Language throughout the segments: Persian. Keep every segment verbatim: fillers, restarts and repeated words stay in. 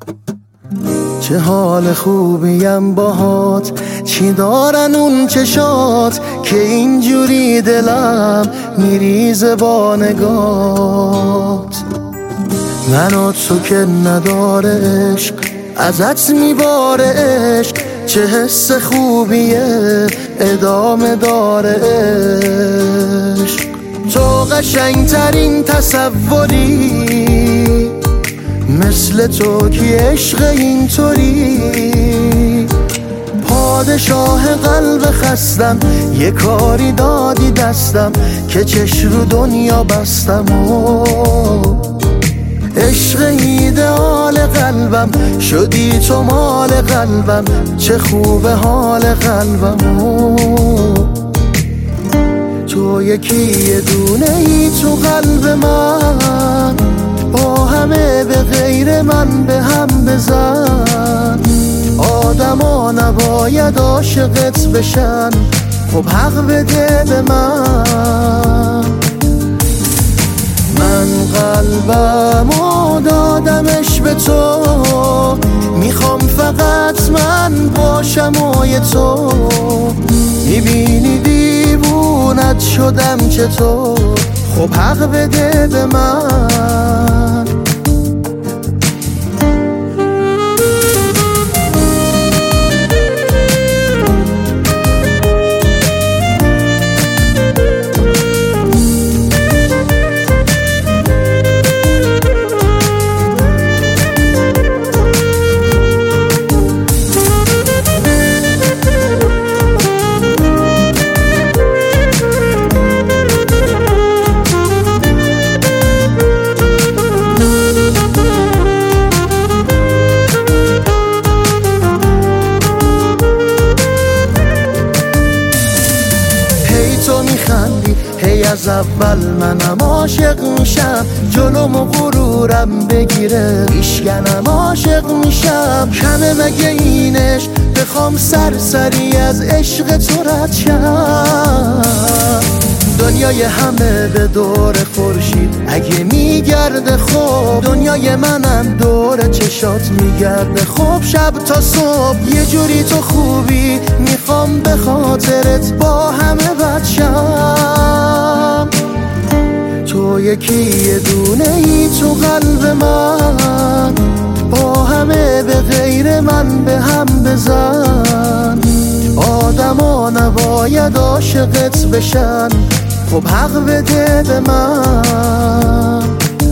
چه حال خوبیم باهات، چی دارن اون چشات که اینجوری دلم میریزه با نگات. من و تو که نداره عشق، ازت میباره عشق، چه حس خوبیه ادامه داره عشق. تو قشنگترین تصوری، مثل تو کی عشق اینطوری. پادشاه قلب خستم، یه کاری دادی دستم که چش رو دنیا بستم. و عشق ایدئال قلبم، شدی تو مال قلبم، چه خوب حال قلبم. و تو یکی یه دونه ای تو قلب من، با همه به غیر من به هم بزن. آدما نباید عاشقت بشن، خب حق بده به من. من قلبمو دادمش به تو، میخوام فقط من باشم و یه تو. میبینی دیوونت شدم چطور، خب حق بده به من. هی از اول منم عاشق میشم، جلوم و غرورم بگیره ایشکنم عاشق میشم. کمه مگه اینش بخوام سرسری از عشق تو رد شم. دنیای همه به دور خورشید اگه میگرده، خب دنیای منم دور چشات میگرده. خب شب تا صبح یه جوری تو خوبی، میخوام به خاطرت با همه بد شم. تو یکی یه دونه ای تو قلب من، با همه به غیر من به هم بزن. آدما نباید عاشقت بشن، خب حق بده به من.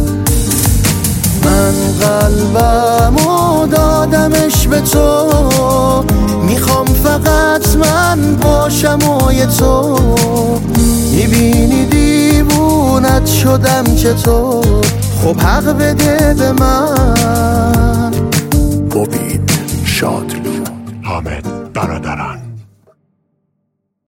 من قلبمو دادمش به تو، میخوام فقط من باشم و یه تو. میبینی دیوونت شدم چطور، خب حق بده به من. امید شادری، حامد برادران.